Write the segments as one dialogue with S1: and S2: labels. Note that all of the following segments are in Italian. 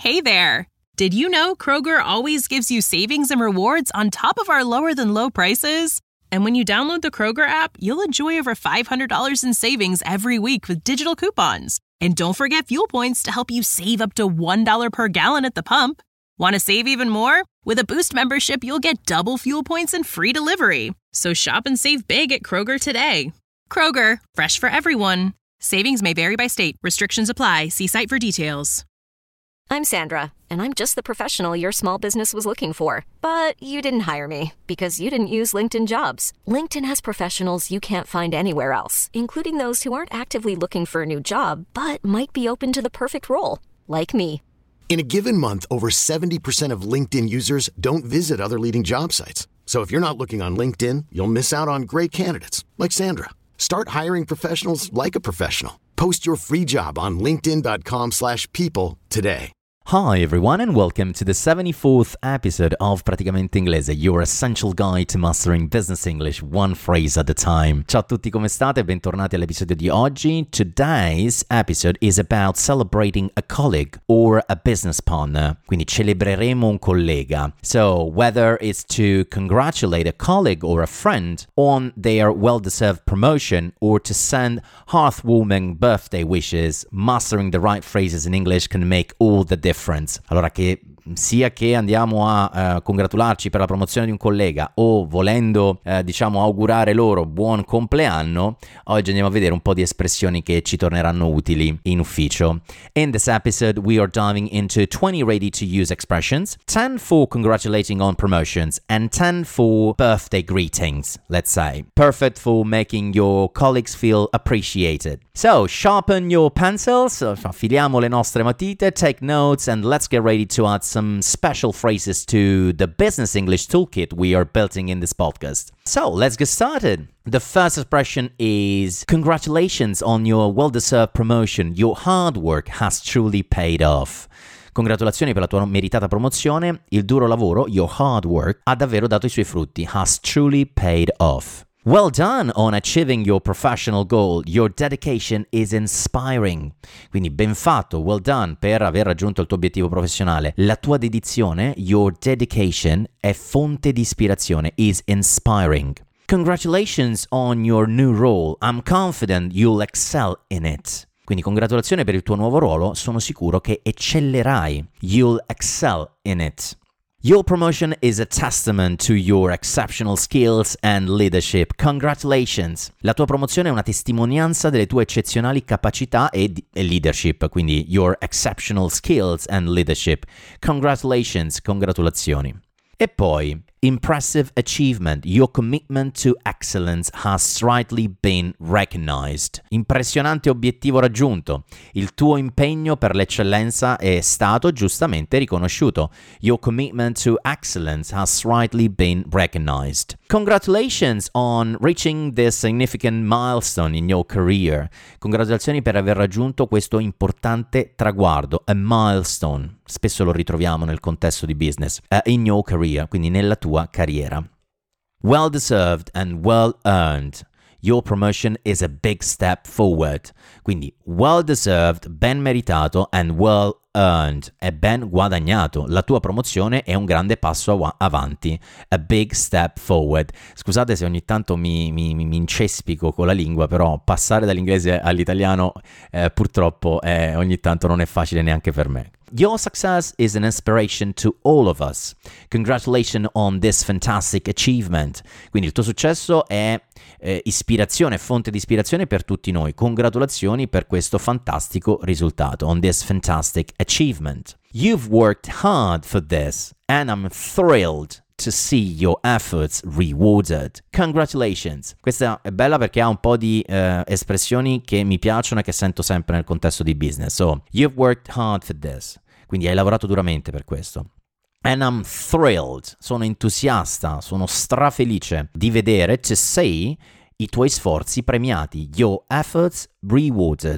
S1: Hey there! Did you know Kroger always gives you savings and rewards on top of our lower-than-low prices? And when you download the Kroger app, you'll enjoy over $500 in savings every week with digital coupons. And don't forget fuel points to help you save up to $1 per gallon at the pump. Want to save even more? With a Boost membership, you'll get double fuel points and free delivery. So shop and save big at Kroger today. Kroger, fresh for everyone. Savings may vary by state. Restrictions apply. See site for details.
S2: I'm Sandra, and I'm just the professional your small business was looking for. But you didn't hire me because you didn't use LinkedIn Jobs. LinkedIn has professionals you can't find anywhere else, including those who aren't actively looking for a new job, but might be open to the perfect role, like me.
S3: In a given month, over 70% of LinkedIn users don't visit other leading job sites. So if you're not looking on LinkedIn, you'll miss out on great candidates like Sandra. Start hiring professionals like a professional. Post your free job on linkedin.com/people today.
S4: Hi everyone and welcome to the 74th episode of Praticamente Inglese, your essential guide to mastering business English one phrase at a time. Ciao a tutti, come state? Bentornati all'episodio di oggi. Today's episode is about celebrating a colleague or a business partner. Quindi celebreremo un collega. So whether it's to congratulate a colleague or a friend on their well-deserved promotion or to send heartwarming birthday wishes, mastering the right phrases in English can make all the difference. Allora, che sia che andiamo a congratularci per la promozione di un collega o volendo augurare loro buon compleanno, oggi andiamo a vedere un po' di espressioni che ci torneranno utili in ufficio. In this episode we are diving into 20 ready to use expressions, 10 for congratulating on promotions and 10 for birthday greetings, let's say, perfect for making your colleagues feel appreciated. So sharpen your pencils, affiliamo le nostre matite, take notes and let's get ready to add some special phrases to the business English toolkit we are building in this podcast. So let's get started. The first expression is congratulations on your well-deserved promotion. Your hard work has truly paid off. Congratulazioni per la tua meritata promozione. Il duro lavoro, your hard work, ha davvero dato i suoi frutti. Has truly paid off. Well done on achieving your professional goal. Your dedication is inspiring. Quindi ben fatto, well done per aver raggiunto il tuo obiettivo professionale. La tua dedizione, your dedication, è fonte di ispirazione, is inspiring. Congratulations on your new role. I'm confident you'll excel in it. Quindi congratulazioni per il tuo nuovo ruolo, sono sicuro che eccellerai. You'll excel in it. Your promotion is a testament to your exceptional skills and leadership. Congratulations! La tua promozione è una testimonianza delle tue eccezionali capacità e leadership, quindi your exceptional skills and leadership. Congratulations, congratulazioni. E poi, impressive achievement. Your commitment to excellence has slightly been recognized. Impressionante obiettivo raggiunto. Il tuo impegno per l'eccellenza è stato giustamente riconosciuto. Your commitment to excellence has slightly been recognized. Congratulations on reaching this significant milestone in your career. Congratulazioni per aver raggiunto questo importante traguardo. A milestone. Spesso lo ritroviamo nel contesto di business. In your career, quindi nella tua carriera. Well deserved and well earned. Your promotion is a big step forward. Quindi well deserved, ben meritato, and well earned, è ben guadagnato. La tua promozione è un grande passo avanti. A big step forward. Scusate se ogni tanto mi incespico con la lingua, però passare dall'inglese all'italiano purtroppo ogni tanto non è facile neanche per me. Your success is an inspiration to all of us. Congratulations on this fantastic achievement. Quindi il tuo successo è ispirazione, fonte di ispirazione per tutti noi. Congratulazioni per questo fantastico risultato. On this fantastic achievement. You've worked hard for this and I'm thrilled to see your efforts rewarded. Congratulations. Questa è bella perché ha un po' di espressioni che mi piacciono e che sento sempre nel contesto di business. So, you've worked hard for this. Quindi hai lavorato duramente per questo. And I'm thrilled. Sono entusiasta, sono strafelice di vedere, to see, i tuoi sforzi premiati. Your efforts rewarded.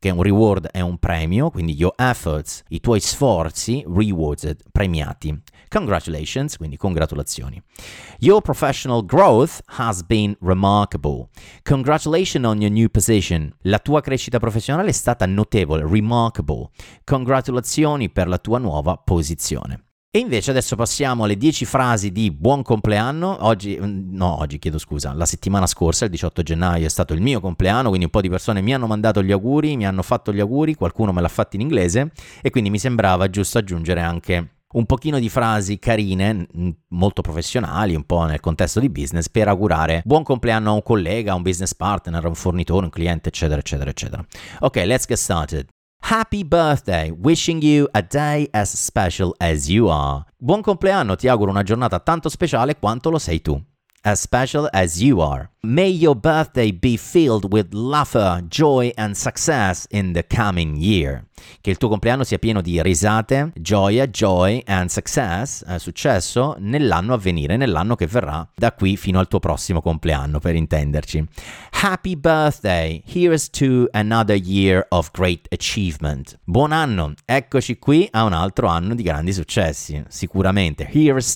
S4: che un reward è un premio, quindi your efforts, i tuoi sforzi, rewarded, premiati. Congratulations, quindi congratulazioni. Your professional growth has been remarkable. Congratulations on your new position. La tua crescita professionale è stata notevole, remarkable. Congratulazioni per la tua nuova posizione. E invece adesso passiamo alle 10 frasi di buon compleanno. La settimana scorsa, il 18 gennaio, è stato il mio compleanno, quindi un po' di persone mi hanno mandato gli auguri, mi hanno fatto gli auguri, qualcuno me l'ha fatto in inglese e quindi mi sembrava giusto aggiungere anche un pochino di frasi carine, molto professionali, un po' nel contesto di business, per augurare buon compleanno a un collega, a un business partner, a un fornitore, un cliente, eccetera, eccetera, eccetera. Ok, let's get started. Happy birthday, wishing you a day as special as you are. Buon compleanno, ti auguro una giornata tanto speciale quanto lo sei tu. As special as you are. May your birthday be filled with laughter, joy and success in the coming year. Che il tuo compleanno sia pieno di risate, gioia, joy and success, successo, nell'anno a venire, nell'anno che verrà da qui fino al tuo prossimo compleanno, per intenderci. Happy birthday, here's to another year of great achievement. Buon anno, eccoci qui a un altro anno di grandi successi, sicuramente. Here is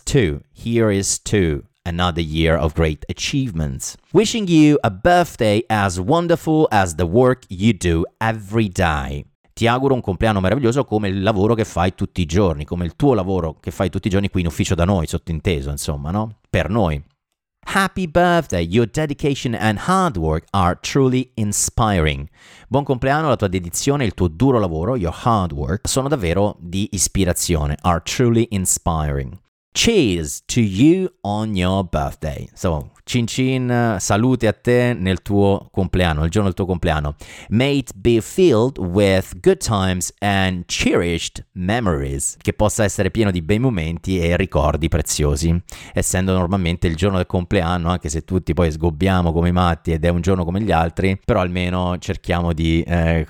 S4: to another year of great achievements. Wishing you a birthday as wonderful as the work you do every day. Ti auguro un compleanno meraviglioso come il lavoro che fai tutti i giorni, come il tuo lavoro che fai tutti i giorni qui in ufficio da noi, sottinteso, insomma, no? Per noi. Happy birthday, your dedication and hard work are truly inspiring. Buon compleanno, la tua dedizione e il tuo duro lavoro, your hard work, sono davvero di ispirazione, are truly inspiring. Cheers to you on your birthday. So, cin cin, salute a te nel tuo compleanno, il giorno del tuo compleanno. May it be filled with good times and cherished memories. Che possa essere pieno di bei momenti e ricordi preziosi. Essendo normalmente il giorno del compleanno, anche se tutti poi sgobbiamo come i matti ed è un giorno come gli altri, però almeno cerchiamo di,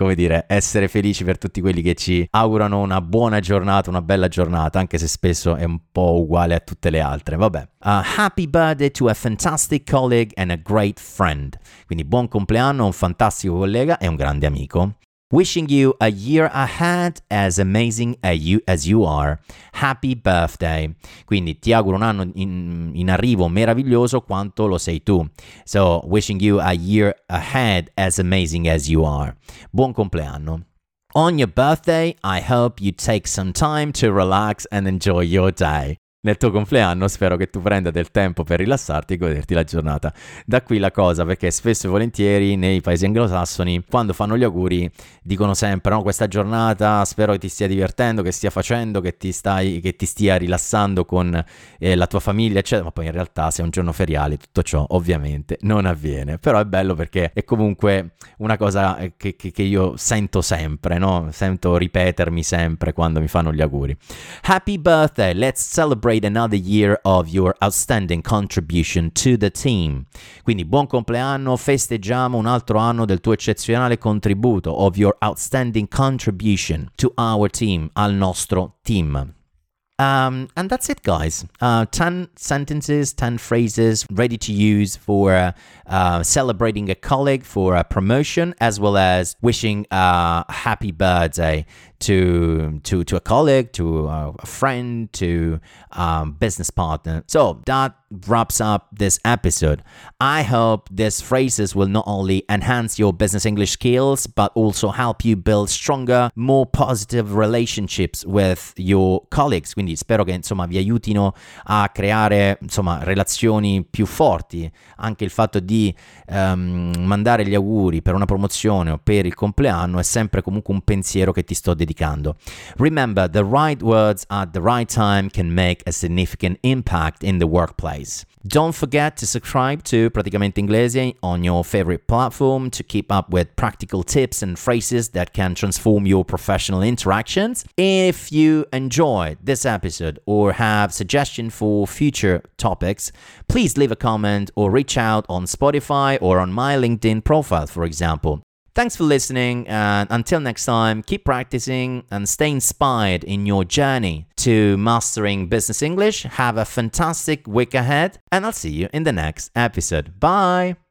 S4: essere felici per tutti quelli che ci augurano una buona giornata, una bella giornata, anche se spesso è un po' uguale a tutte le altre. Vabbè. Happy birthday to a fantastic colleague and a great friend. Quindi buon compleanno a un fantastico collega e un grande amico. Wishing you a year ahead as amazing as you are. Happy birthday. Quindi ti auguro un anno in arrivo meraviglioso quanto lo sei tu. So, wishing you a year ahead as amazing as you are. Buon compleanno. On your birthday, I hope you take some time to relax and enjoy your day. Nel tuo compleanno spero che tu prenda del tempo per rilassarti e goderti la giornata. Da qui la cosa, perché spesso e volentieri nei paesi anglosassoni, quando fanno gli auguri, dicono sempre: no, questa giornata spero che ti stia divertendo, che stia facendo, che ti stia rilassando con la tua famiglia, eccetera. Ma poi in realtà, se è un giorno feriale, tutto ciò ovviamente non avviene. Però è bello perché è comunque una cosa che io sento sempre, no? Sento ripetermi sempre quando mi fanno gli auguri. Happy birthday, let's celebrate another year of your outstanding contribution to the team. Quindi buon compleanno, festeggiamo un altro anno del tuo eccezionale contributo, of your outstanding contribution to our team, al nostro team. And that's it, guys. 10 sentences, 10 phrases ready to use for celebrating a colleague for a promotion, as well as wishing a happy birthday to a colleague, to a friend, to a business partner. So that wraps up this episode. I hope these phrases will not only enhance your business English skills, but also help you build stronger, more positive relationships with your colleagues. Quindi spero che vi aiutino a creare relazioni più forti. Anche il fatto di mandare gli auguri per una promozione o per il compleanno è sempre comunque un pensiero che ti sto dedicando. Remember, the right words at the right time can make a significant impact in the workplace. Don't forget to subscribe to Praticamente Inglese on your favorite platform to keep up with practical tips and phrases that can transform your professional interactions. If you enjoyed this episode or have suggestions for future topics, please leave a comment or reach out on Spotify or on my LinkedIn profile, for example. Thanks for listening, and until next time, keep practicing and stay inspired in your journey to mastering business English. Have a fantastic week ahead, and I'll see you in the next episode. Bye!